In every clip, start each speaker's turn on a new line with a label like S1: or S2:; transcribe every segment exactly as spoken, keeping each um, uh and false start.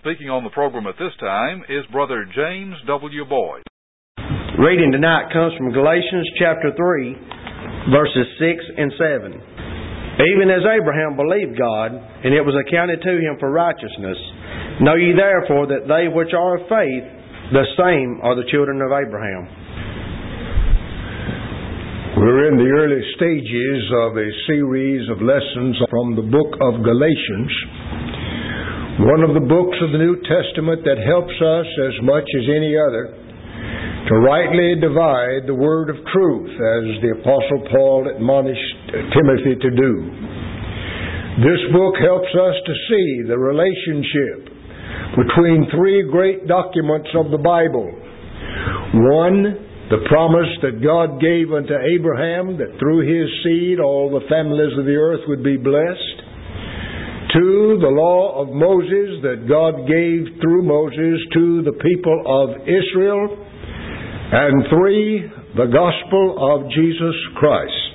S1: speaking on the program at this time is Brother James W. Boyd.
S2: Reading tonight comes from Galatians chapter three, verses six and seven. Even as Abraham believed God, and it was accounted to him for righteousness, know ye therefore that they which are of faith, the same are the children of Abraham.
S3: We're in the early stages of a series of lessons from the book of Galatians, one of the books of the New Testament that helps us as much as any other to rightly divide the word of truth, as the Apostle Paul admonished Timothy to do. This book helps us to see the relationship between three great documents of the Bible. One, the promise that God gave unto Abraham that through his seed all the families of the earth would be blessed. Two, the law of Moses that God gave through Moses to the people of Israel. And three, the gospel of Jesus Christ.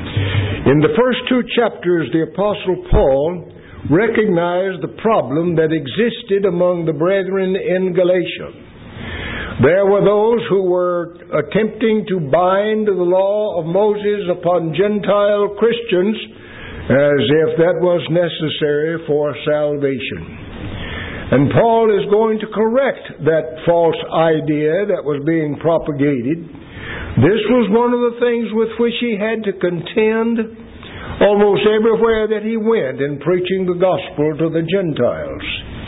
S3: In the first two chapters, the Apostle Paul recognized the problem that existed among the brethren in Galatia. There were those who were attempting to bind the law of Moses upon Gentile Christians as if that was necessary for salvation. And Paul is going to correct that false idea that was being propagated. This was one of the things with which he had to contend almost everywhere that he went in preaching the gospel to the Gentiles.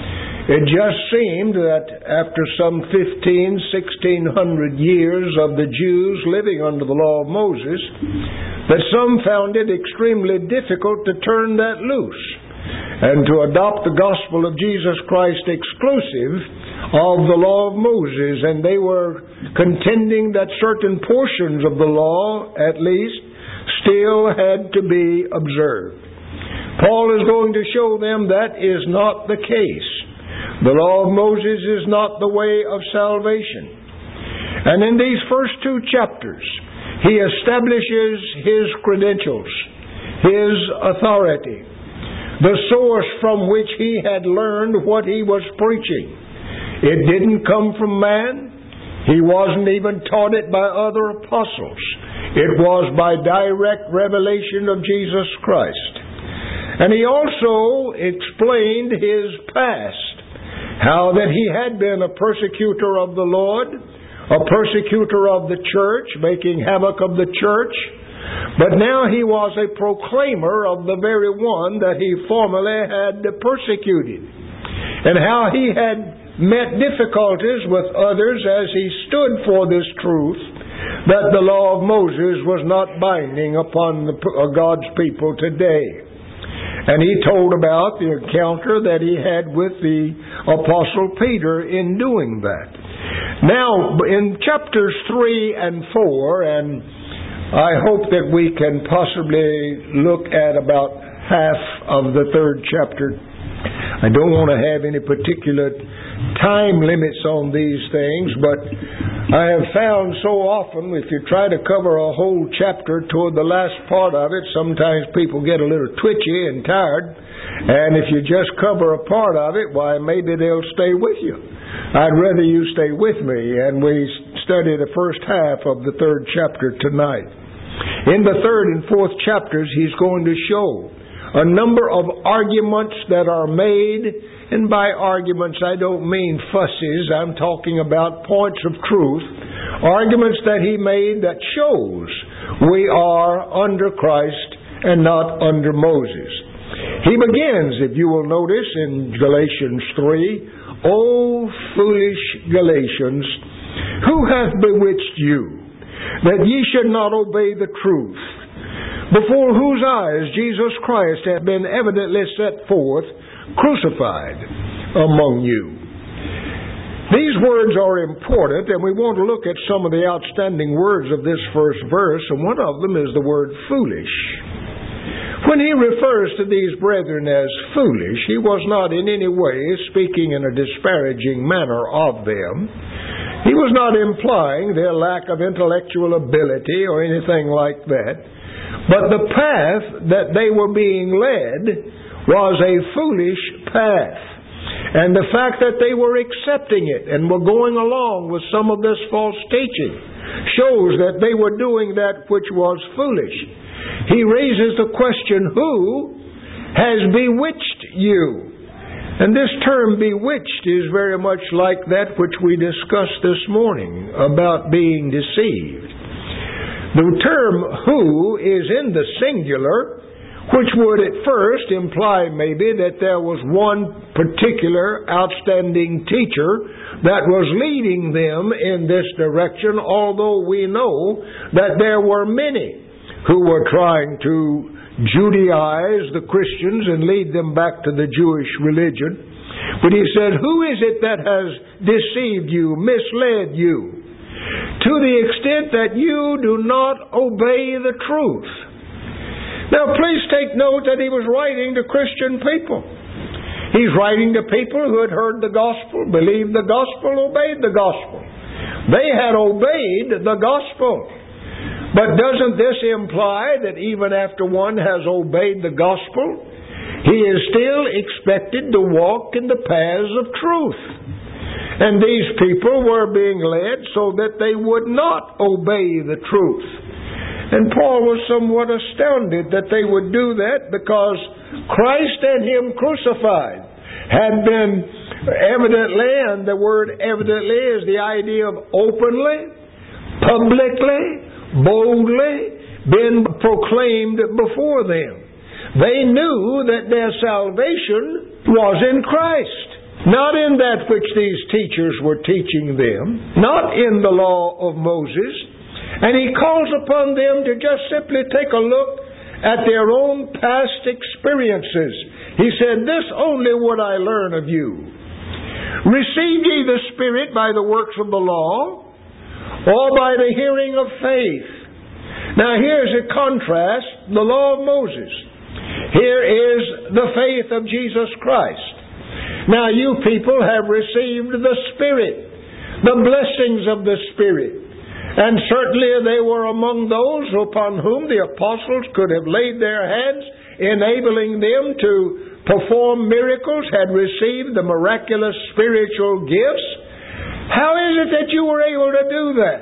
S3: It just seemed that after some fifteen, sixteen hundred years of the Jews living under the law of Moses, that some found it extremely difficult to turn that loose and to adopt the gospel of Jesus Christ exclusive of the law of Moses. And they were contending that certain portions of the law, at least, still had to be observed. Paul is going to show them that is not the case. The law of Moses is not the way of salvation. And in these first two chapters, he establishes his credentials, his authority, the source from which he had learned what he was preaching. It didn't come from man. He wasn't even taught it by other apostles. It was by direct revelation of Jesus Christ. And he also explained his past. How that he had been a persecutor of the Lord, a persecutor of the church, making havoc of the church, but now he was a proclaimer of the very one that he formerly had persecuted, and how he had met difficulties with others as he stood for this truth that the law of Moses was not binding upon the, uh, God's people today. And he told about the encounter that he had with the Apostle Peter in doing that. Now, in chapters three and four, and I hope that we can possibly look at about half of the third chapter. I don't want to have any particular time limits on these things, but I have found so often if you try to cover a whole chapter toward the last part of it, sometimes people get a little twitchy and tired, and if you just cover a part of it, why, maybe they'll stay with you. I'd rather you stay with me, and we study the first half of the third chapter tonight. In the third and fourth chapters, he's going to show a number of arguments that are made, and by arguments I don't mean fusses, I'm talking about points of truth, arguments that he made that shows we are under Christ and not under Moses. He begins, if you will notice, in Galatians three, O foolish Galatians, who hath bewitched you, that ye should not obey the truth, before whose eyes Jesus Christ hath been evidently set forth, crucified among you. These words are important, and we want to look at some of the outstanding words of this first verse, and one of them is the word foolish. When he refers to these brethren as foolish, he was not in any way speaking in a disparaging manner of them. He was not implying their lack of intellectual ability or anything like that. But the path that they were being led was a foolish path. And the fact that they were accepting it and were going along with some of this false teaching shows that they were doing that which was foolish. He raises the question, who has bewitched you? And this term bewitched is very much like that which we discussed this morning about being deceived. The term who is in the singular, which would at first imply maybe that there was one particular outstanding teacher that was leading them in this direction, although we know that there were many who were trying to Judaize the Christians and lead them back to the Jewish religion. But he said, who is it that has deceived you, misled you, to the extent that you do not obey the truth? Now, please take note that he was writing to Christian people. He's writing to people who had heard the gospel, believed the gospel, obeyed the gospel. They had obeyed the gospel. But doesn't this imply that even after one has obeyed the gospel, he is still expected to walk in the paths of truth? And these people were being led so that they would not obey the truth. And Paul was somewhat astounded that they would do that, because Christ and Him crucified had been evidently, and the word evidently is the idea of openly, publicly, boldly, been proclaimed before them. They knew that their salvation was in Christ, not in that which these teachers were teaching them, not in the law of Moses. And he calls upon them to just simply take a look at their own past experiences. He said, this only would I learn of you. Received ye the Spirit by the works of the law, or by the hearing of faith? Now here's a contrast, the law of Moses. Here is the faith of Jesus Christ. Now you people have received the Spirit, the blessings of the Spirit. And certainly they were among those upon whom the apostles could have laid their hands, enabling them to perform miracles, had received the miraculous spiritual gifts. How is it that you were able to do that?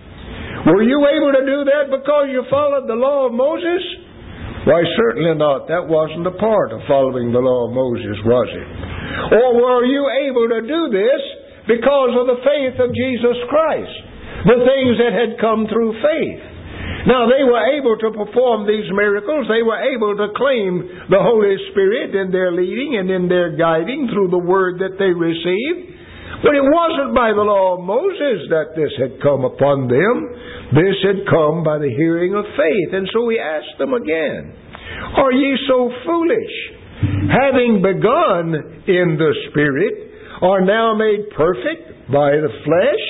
S3: Were you able to do that because you followed the law of Moses? Why, certainly not. That wasn't a part of following the law of Moses, was it? Or were you able to do this because of the faith of Jesus Christ? The things that had come through faith. Now, they were able to perform these miracles. They were able to claim the Holy Spirit in their leading and in their guiding through the Word that they received. But it wasn't by the law of Moses that this had come upon them. This had come by the hearing of faith. And so he asked them again, are ye so foolish? Having begun in the Spirit, are now made perfect by the flesh?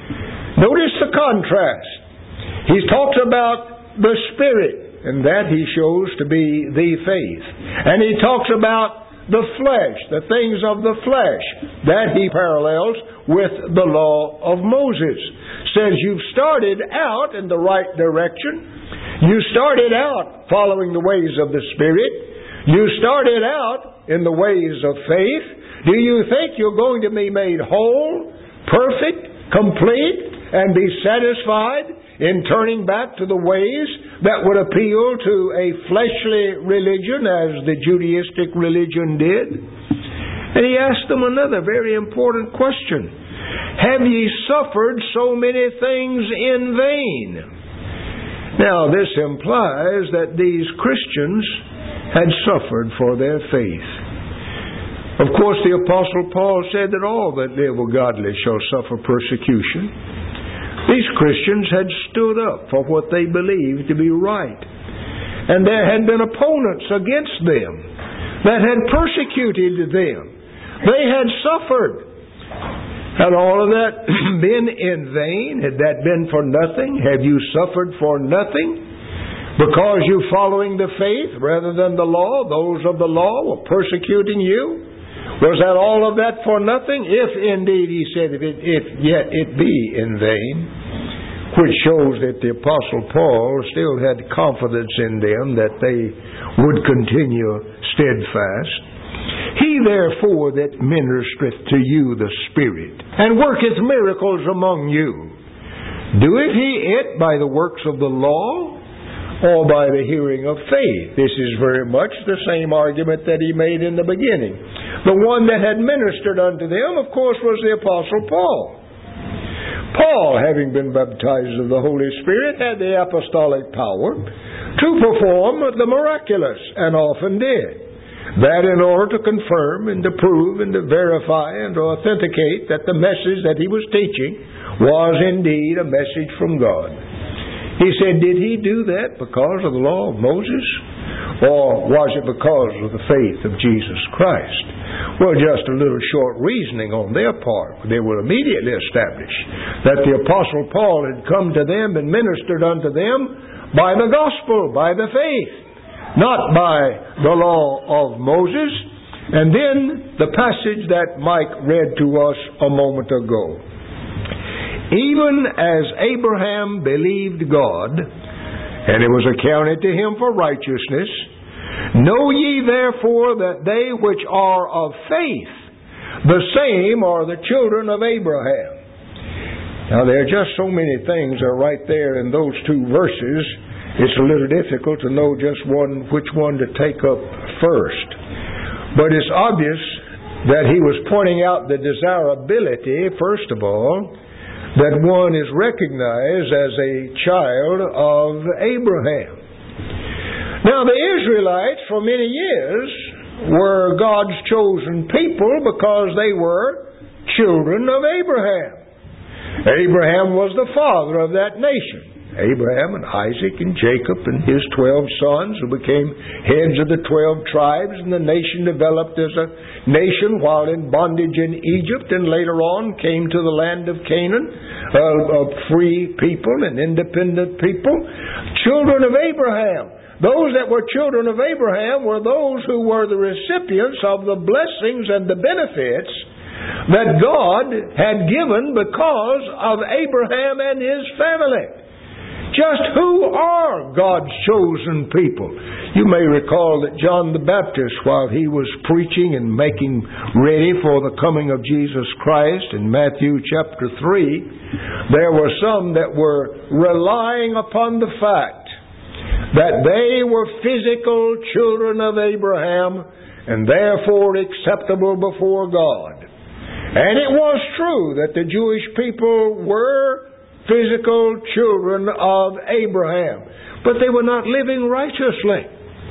S3: Notice the contrast. He talks about the Spirit, and that he shows to be the faith. And he talks about the flesh, the things of the flesh. That he parallels with the law of Moses. Says you've started out in the right direction. You started out following the ways of the Spirit. You started out in the ways of faith. Do you think you're going to be made whole, perfect, complete, and be satisfied in turning back to the ways that would appeal to a fleshly religion as the Judaistic religion did? And he asked them another very important question. Have ye suffered so many things in vain? Now this implies that these Christians had suffered for their faith. Of course, the Apostle Paul said that all that live godly shall suffer persecution. These Christians had stood up for what they believed to be right. And there had been opponents against them that had persecuted them. They had suffered. Had all of that been in vain? Had that been for nothing? Have you suffered for nothing? Because you're following the faith rather than the law, those of the law were persecuting you? Was that all of that for nothing? If indeed, he said, if, it, if yet it be in vain, which shows that the Apostle Paul still had confidence in them that they would continue steadfast. He He therefore that ministereth to you the Spirit, and worketh miracles among you, doeth he it by the works of the law, or by the hearing of faith? This is very much the same argument that he made in the beginning. The one that had ministered unto them, of course, was the Apostle Paul. Paul, having been baptized of the Holy Spirit, had the apostolic power to perform the miraculous, and often did. That in order to confirm and to prove and to verify and to authenticate that the message that he was teaching was indeed a message from God. He said, did he do that because of the law of Moses? Or was it because of the faith of Jesus Christ? Well, just a little short reasoning on their part. They will immediately establish that the Apostle Paul had come to them and ministered unto them by the gospel, by the faith, not by the law of Moses. And then the passage that Mike read to us a moment ago. Even as Abraham believed God, and it was accounted to him for righteousness, know ye therefore that they which are of faith, the same are the children of Abraham. Now there are just so many things that are right there in those two verses. It's a little difficult to know just one, which one to take up first. But it's obvious that he was pointing out the desirability, first of all, that one is recognized as a child of Abraham. Now the Israelites for many years were God's chosen people because they were children of Abraham. Abraham was the father of that nation. Abraham and Isaac and Jacob and his twelve sons who became heads of the twelve tribes, and the nation developed as a nation while in bondage in Egypt, and later on came to the land of Canaan, uh, a free people and independent people. Children of Abraham. Those that were children of Abraham were those who were the recipients of the blessings and the benefits that God had given because of Abraham and his family. Just who are God's chosen people? You may recall that John the Baptist, while he was preaching and making ready for the coming of Jesus Christ in Matthew chapter three, there were some that were relying upon the fact that they were physical children of Abraham and therefore acceptable before God. And it was true that the Jewish people were physical children of Abraham, but they were not living righteously.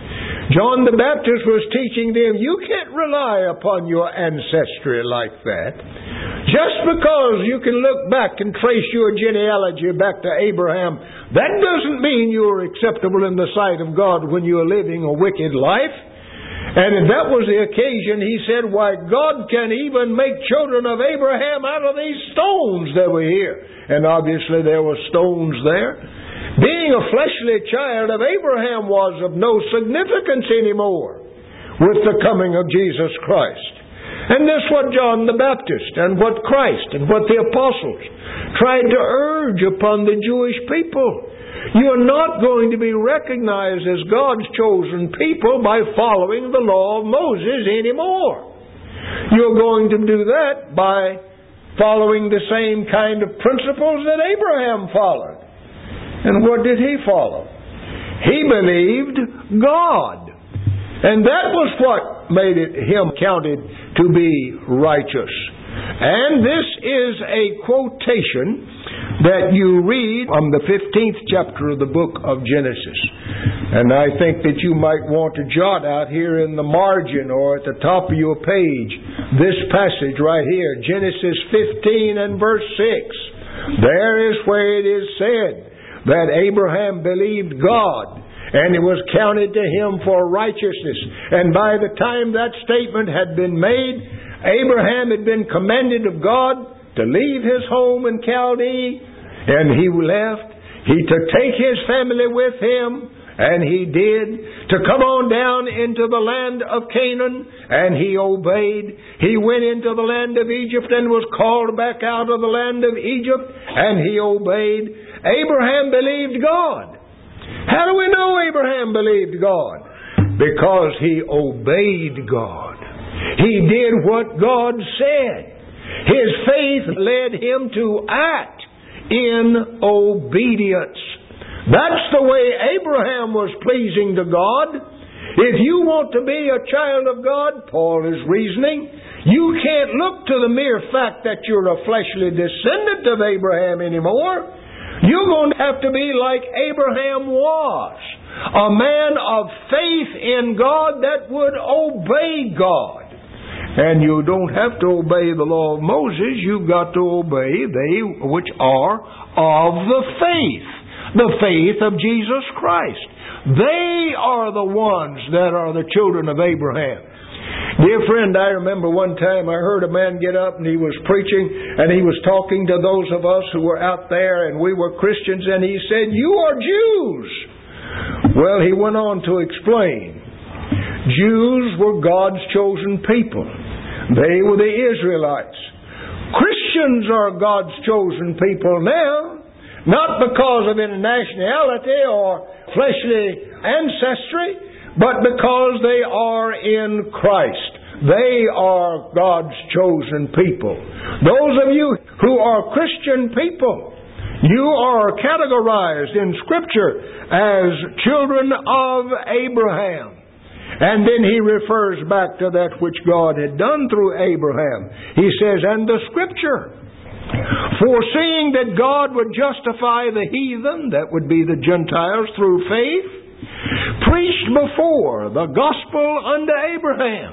S3: John the Baptist was teaching them, you can't rely upon your ancestry like that. Just because you can look back and trace your genealogy back to Abraham, that doesn't mean you're acceptable in the sight of God when you're living a wicked life. And if that was the occasion, he said, why, God can even make children of Abraham out of these stones that were here. And obviously there were stones there. Being a fleshly child of Abraham was of no significance anymore with the coming of Jesus Christ. And this is what John the Baptist and what Christ and what the apostles tried to urge upon the Jewish people. You are not going to be recognized as God's chosen people by following the law of Moses anymore. You're going to do that by following the same kind of principles that Abraham followed. And what did he follow? He believed God. And that was what made it him counted to be righteous. And this is a quotation that you read from the fifteenth chapter of the book of Genesis. And I think that you might want to jot out here in the margin or at the top of your page this passage right here, Genesis fifteen and verse six. There is where it is said that Abraham believed God, and it was counted to him for righteousness. And by the time that statement had been made, Abraham had been commanded of God to leave his home in Chaldee, and he left. He to take his family with him, and he did, to come on down into the land of Canaan, and he obeyed. He went into the land of Egypt and was called back out of the land of Egypt, and he obeyed. Abraham believed God. How do we know Abraham believed God? Because he obeyed God. He did what God said. His faith led him to act in obedience. That's the way Abraham was pleasing to God. If you want to be a child of God, Paul is reasoning, you can't look to the mere fact that you're a fleshly descendant of Abraham anymore. You're going to have to be like Abraham was, a man of faith in God that would obey God. And you don't have to obey the law of Moses. You've got to obey they which are of the faith, the faith of Jesus Christ. They are the ones that are the children of Abraham. Dear friend, I remember one time I heard a man get up and he was preaching and he was talking to those of us who were out there and we were Christians, and he said, "You are Jews." Well, he went on to explain. Jews were God's chosen people. They were the Israelites. Christians are God's chosen people now, not because of any nationality or fleshly ancestry, but because they are in Christ. They are God's chosen people. Those of you who are Christian people, you are categorized in Scripture as children of Abraham. And then he refers back to that which God had done through Abraham. He says, "And the Scripture, foreseeing that God would justify the heathen," that would be the Gentiles, "through faith, preached before the gospel unto Abraham."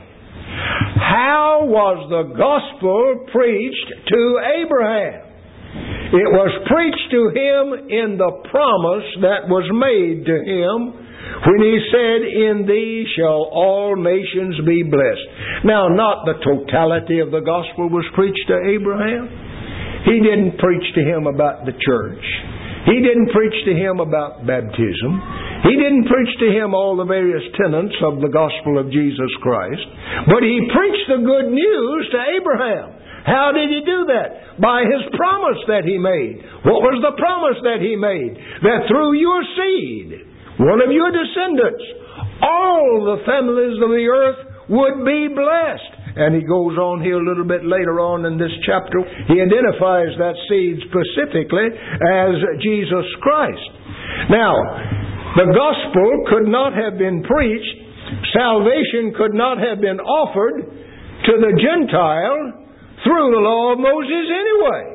S3: How was the gospel preached to Abraham? It was preached to him in the promise that was made to him when he said, "In thee shall all nations be blessed." Now, not the totality of the gospel was preached to Abraham. He didn't preach to him about the church. He didn't preach to him about baptism. He didn't preach to him all the various tenets of the gospel of Jesus Christ. But he preached the good news to Abraham. How did he do that? By his promise that he made. What was the promise that he made? That through your seed, one of your descendants, all the families of the earth would be blessed. And he goes on here a little bit later on in this chapter. He identifies that seed specifically as Jesus Christ. Now, the gospel could not have been preached, salvation could not have been offered to the Gentile through the law of Moses anyway.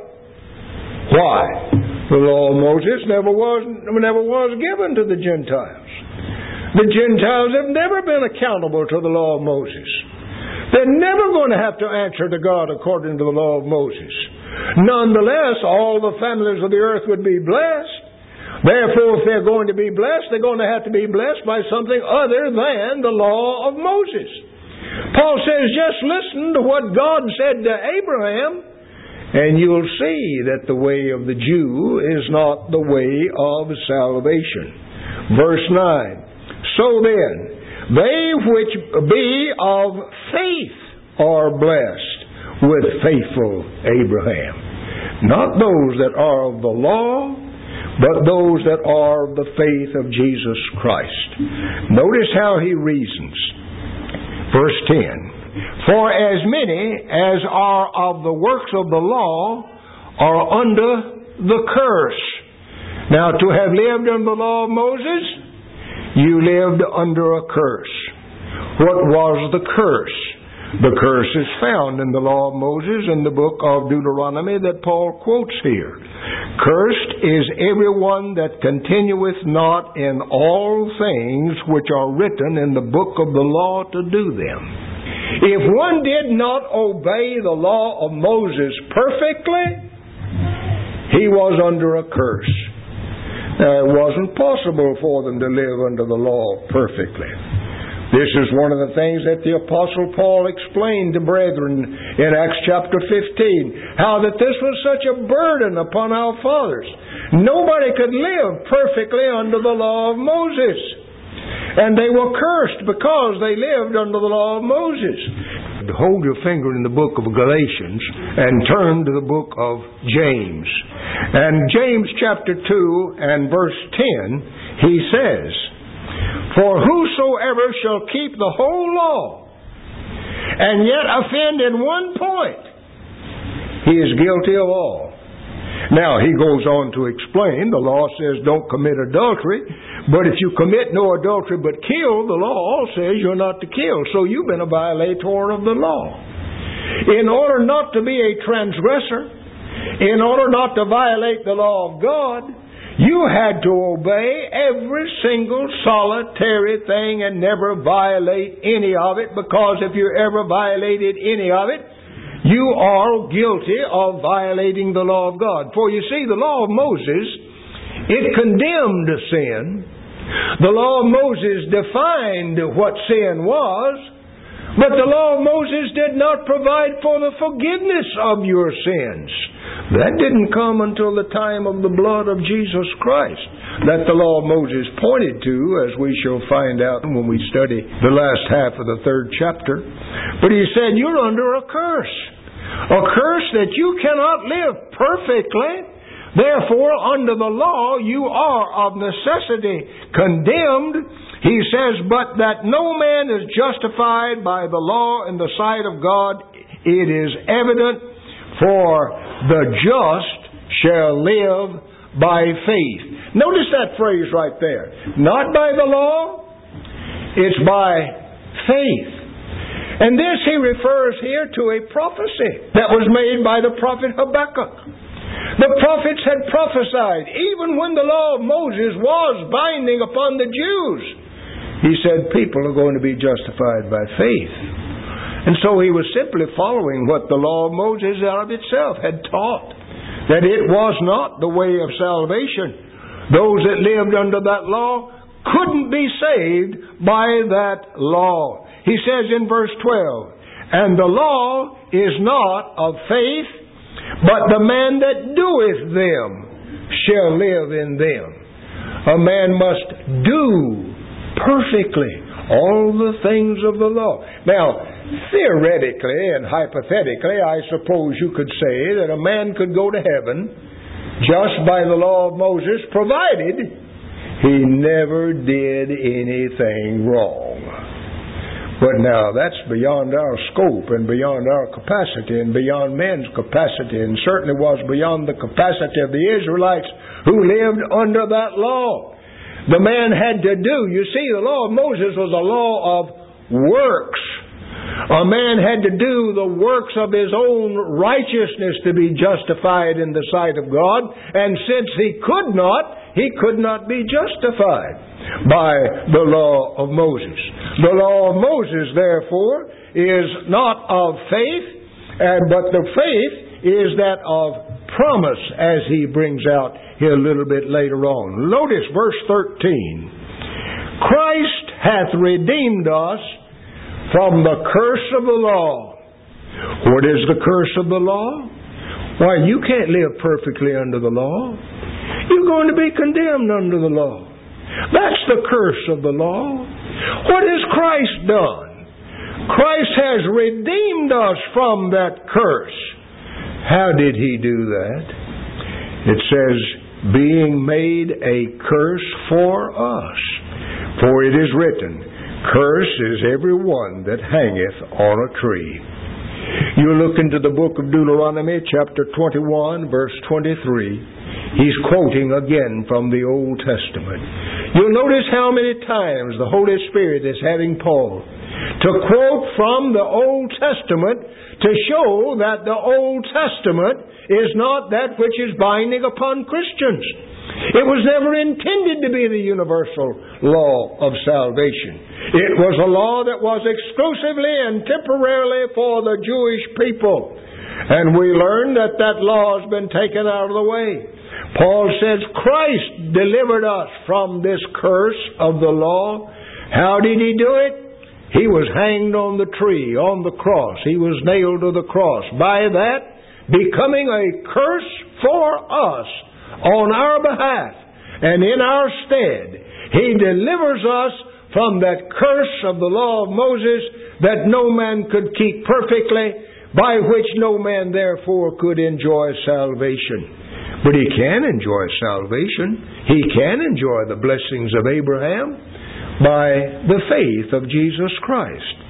S3: Why? The law of Moses never was, never was given to the Gentiles. The Gentiles have never been accountable to the law of Moses. They're never going to have to answer to God according to the law of Moses. Nonetheless, all the families of the earth would be blessed. Therefore, if they're going to be blessed, they're going to have to be blessed by something other than the law of Moses. Paul says, just listen to what God said to Abraham, and you'll see that the way of the Jew is not the way of salvation. Verse nine. So then, they which be of faith are blessed with faithful Abraham. Not those that are of the law, but those that are of the faith of Jesus Christ. Notice how he reasons. Verse ten. For as many as are of the works of the law are under the curse. Now, to have lived under the law of Moses, you lived under a curse. What was the curse? The curse is found in the law of Moses in the book of Deuteronomy that Paul quotes here. Cursed is everyone that continueth not in all things which are written in the book of the law to do them. If one did not obey the law of Moses perfectly, he was under a curse. Now, it wasn't possible for them to live under the law perfectly. This is one of the things that the Apostle Paul explained to brethren in Acts chapter fifteen, how that this was such a burden upon our fathers. Nobody could live perfectly under the law of Moses. And they were cursed because they lived under the law of Moses. Hold your finger in the book of Galatians and turn to the book of James. And James chapter two and verse ten, he says, For whosoever shall keep the whole law and yet offend in one point, he is guilty of all. Now, he goes on to explain, the law says don't commit adultery, but if you commit no adultery but kill, the law says you're not to kill. So you've been a violator of the law. In order not to be a transgressor, in order not to violate the law of God, you had to obey every single solitary thing and never violate any of it, because if you ever violated any of it, you are guilty of violating the law of God. For you see, the law of Moses, it condemned sin. The law of Moses defined what sin was, but the law of Moses did not provide for the forgiveness of your sins. That didn't come until the time of the blood of Jesus Christ, that the law of Moses pointed to, as we shall find out when we study the last half of the third chapter. But he said, you're under a curse. A curse that you cannot live perfectly. Therefore, under the law, you are of necessity condemned. He says, but that no man is justified by the law in the sight of God, it is evident, for the just shall live by faith. Notice that phrase right there. Not by the law, it's by faith. And this he refers here to a prophecy that was made by the prophet Habakkuk. The prophets had prophesied, even when the law of Moses was binding upon the Jews. He said people are going to be justified by faith. And so he was simply following what the law of Moses of itself had taught, that it was not the way of salvation. Those that lived under that law couldn't be saved by that law. He says in verse twelve, and the law is not of faith, but the man that doeth them shall live in them. A man must do perfectly all the things of the law. Now, theoretically and hypothetically, I suppose you could say that a man could go to heaven just by the law of Moses, provided he never did anything wrong. But now, that's beyond our scope and beyond our capacity and beyond men's capacity, and certainly was beyond the capacity of the Israelites who lived under that law. The man had to do, you see, the law of Moses was a law of works. A man had to do the works of his own righteousness to be justified in the sight of God, and since he could not, he could not be justified by the law of Moses. The law of Moses, therefore, is not of faith, and but the faith is that of promise, as he brings out here a little bit later on. Notice verse thirteen. Christ hath redeemed us from the curse of the law. What is the curse of the law? Why, you can't live perfectly under the law. You're going to be condemned under the law. That's the curse of the law. What has Christ done? Christ has redeemed us from that curse. How did He do that? It says, being made a curse for us. For it is written, cursed is every one that hangeth on a tree. You look into the book of Deuteronomy, chapter twenty-one, verse twenty-three. He's quoting again from the Old Testament. You'll notice how many times the Holy Spirit is having Paul to quote from the Old Testament to show that the Old Testament is not that which is binding upon Christians. It was never intended to be the universal law of salvation. It was a law that was exclusively and temporarily for the Jewish people. And we learn that that law has been taken out of the way. Paul says Christ delivered us from this curse of the law. How did He do it? He was hanged on the tree, on the cross. He was nailed to the cross. By that, becoming a curse for us on our behalf and in our stead, He delivers us from that curse of the law of Moses that no man could keep perfectly, by which no man therefore could enjoy salvation. But he can enjoy salvation. He can enjoy the blessings of Abraham by the faith of Jesus Christ.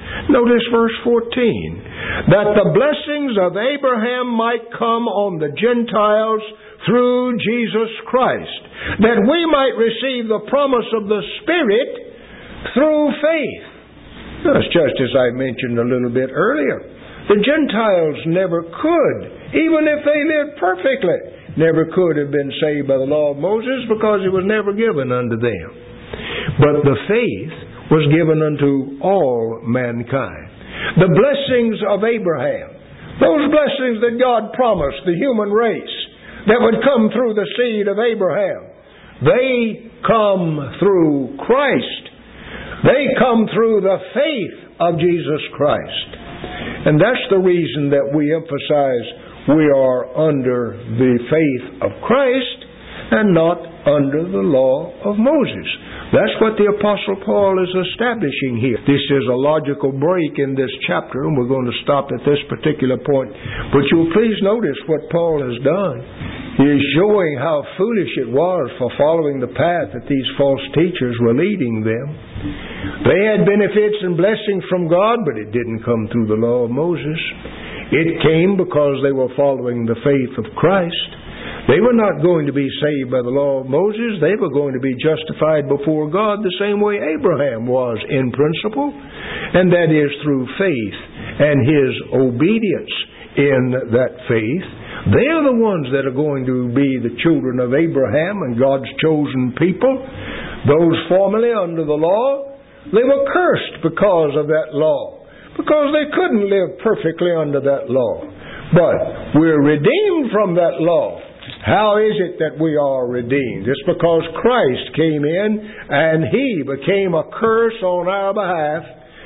S3: Notice verse fourteen. That the blessings of Abraham might come on the Gentiles through Jesus Christ. That we might receive the promise of the Spirit through faith. That's just as I mentioned a little bit earlier. The Gentiles never could, even if they lived perfectly, never could have been saved by the law of Moses because it was never given unto them. But the faith was given unto all mankind. The blessings of Abraham, those blessings that God promised the human race that would come through the seed of Abraham, they come through Christ. They come through the faith of Jesus Christ. And that's the reason that we emphasize we are under the faith of Christ and not under the law of Moses. That's what the Apostle Paul is establishing here. This is a logical break in this chapter, and we're going to stop at this particular point. But you'll please notice what Paul has done. He is showing how foolish it was for following the path that these false teachers were leading them. They had benefits and blessings from God, but it didn't come through the law of Moses. It came because they were following the faith of Christ. They were not going to be saved by the law of Moses. They were going to be justified before God the same way Abraham was in principle, and that is through faith and his obedience in that faith. They are the ones that are going to be the children of Abraham and God's chosen people. Those formerly under the law, they were cursed because of that law, because they couldn't live perfectly under that law. But we're redeemed from that law. How is it that we are redeemed? It's because Christ came in and He became a curse on our behalf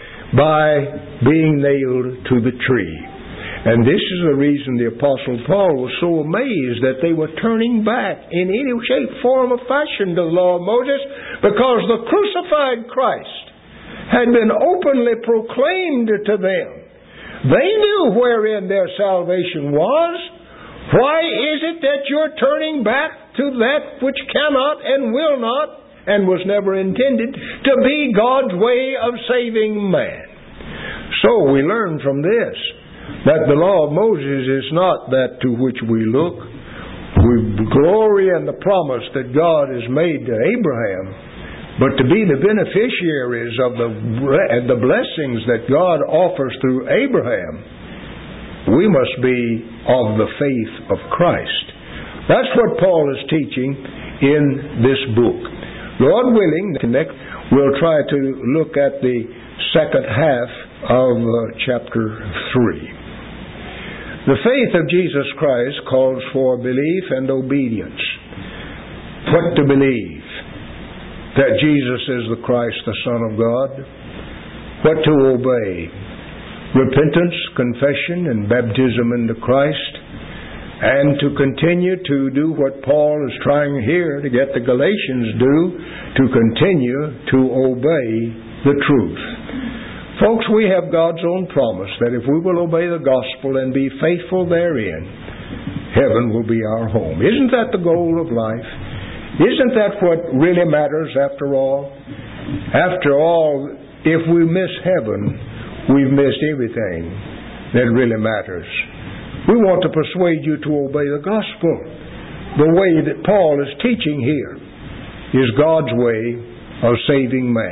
S3: by being nailed to the tree. And this is the reason the Apostle Paul was so amazed that they were turning back in any shape, form, or fashion to the law of Moses, because the crucified Christ had been openly proclaimed to them. They knew wherein their salvation was. Why is it that you're turning back to that which cannot and will not and was never intended to be God's way of saving man? So we learn from this that the law of Moses is not that to which we look. We glory in the promise that God has made to Abraham, but to be the beneficiaries of the, the blessings that God offers through Abraham, we must be of the faith of Christ. That's what Paul is teaching in this book. Lord willing, connect, we'll try to look at the second half of uh, chapter three. The faith of Jesus Christ calls for belief and obedience. What to believe? That Jesus is the Christ, the Son of God. What to obey? Repentance, confession, and baptism into Christ, and to continue to do what Paul is trying here to get the Galatians do, to continue to obey the truth. Folks, we have God's own promise that if we will obey the gospel and be faithful therein, heaven will be our home. Isn't that the goal of life? Isn't that what really matters after all? After all, if we miss heaven, we've missed everything that really matters. We want to persuade you to obey the gospel. The way that Paul is teaching here is God's way of saving man.